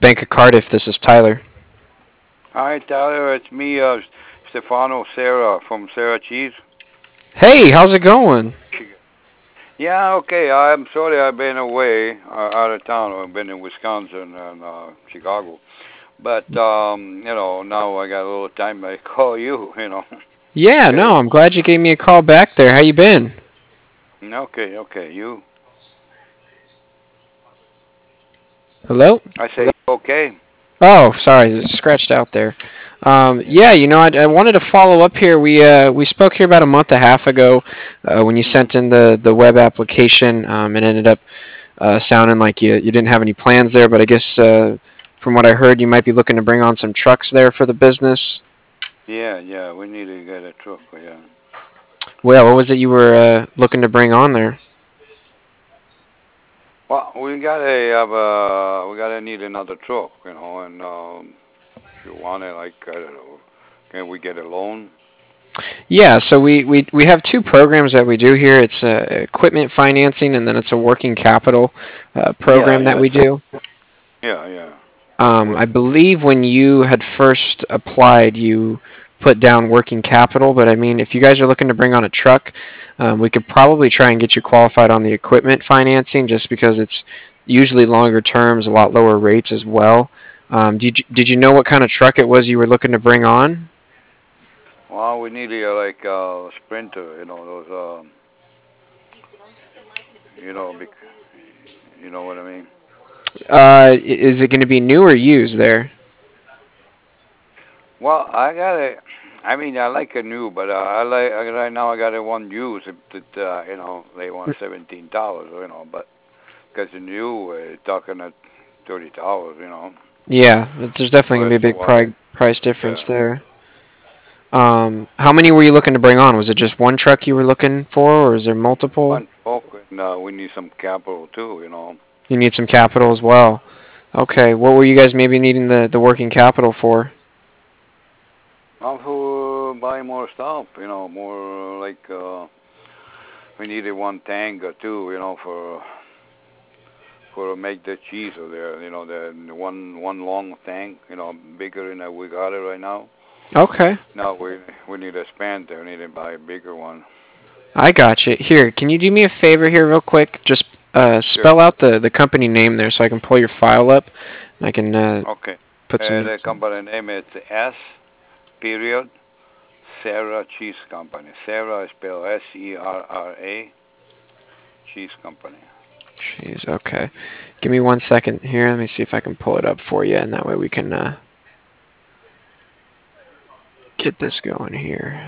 Bank of Cardiff. This is Tyler. Hi, Tyler. It's me, Stefano Sarah from Sarah Cheese. Hey, how's it going? Yeah, okay. I'm sorry I've been away, out of town. I've been in Wisconsin and Chicago. But now I got a little time. I call you. Yeah, Okay. no, I'm glad you gave me a call back there. How you been? Okay. Okay. You. Hello? I say okay. Oh, sorry, it scratched out there. Yeah. Yeah, I wanted to follow up here. We spoke here about a month and a half ago when you Mhm. sent in the web application. It ended up sounding like you didn't have any plans there, but I guess from what I heard, you might be looking to bring on some trucks there for the business. Yeah. Yeah. We need to get a truck. Yeah. Well, what was it you were looking to bring on there? Well, we gotta need another truck. And if you want it, like I don't know, can we get a loan? Yeah, so we have two programs that we do here. It's equipment financing, and then it's a working capital Yeah. program that Yeah. we do. Yeah. Yeah. I Working. believe when you had first applied, you put down working capital, but I mean, if you guys are looking to bring on a truck, we could probably try and get you qualified on the equipment financing just because it's usually longer terms, a lot lower rates as well. Did you know what kind of truck it was you were looking to bring on? Well, we need a like sprinter. Those you know what I mean. Is it going to be new or used there? Well, I got a. I mean, I like a new, but right now I got a one used that they want $17. But because the new talking at $30. Yeah, there's definitely going Plus to be a big what? price difference Yeah. there. How many were you looking to bring on? Was it just one truck you were looking for, or is there multiple? One truck, and we need some capital too. You need some capital as well. Okay, what were you guys maybe needing the working capital for? Also buy more stuff, more like we needed one tank or two, for make the cheese over there, the one long tank, bigger than we got it right now. Okay, Now we need to expand there, we need to buy a bigger one. I got you. Here, can you do me a favor here, real quick? Just Sure. spell out the company name there so I can pull your file up. And I can Okay. put some. The company name is S period Sarah Cheese Company. Sarah is spelled Serra Cheese Company. Jeez, okay. Give me 1 second here. Let me see if I can pull it up for you, and that way we can get this going here.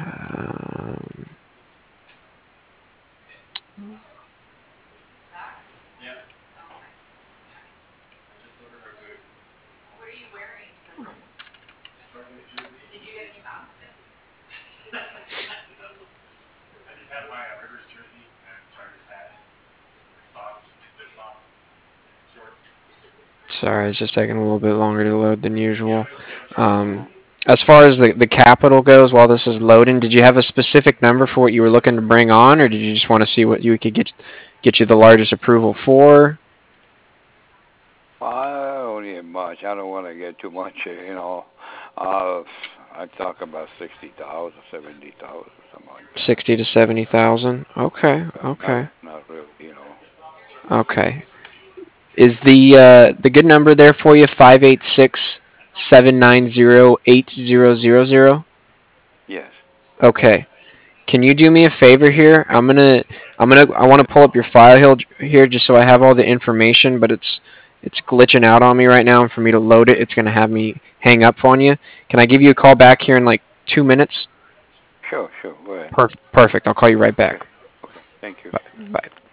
Sorry, it's just taking a little bit longer to load than usual. Um, as far as the capital goes, while this is loading, did you have a specific number for what you were looking to bring on, or did you just want to see what you could get you the largest approval for? I don't need much. I don't want to get too much, Uh, I talk about 60,000, 70,000, something like that. 60 to 70,000. Okay, Not okay, not really, okay. Is the good number there for you 586-790-8000? Yes. Okay. Can you do me a favor here? I want to pull up your file here just so I have all the information, but it's glitching out on me right now, and for me to load it, it's gonna have me hang up on you. Can I give you a call back here in like 2 minutes? Sure, sure. Go ahead. Perfect. I'll call you right Okay. back. Okay. Thank you. Bye. Bye.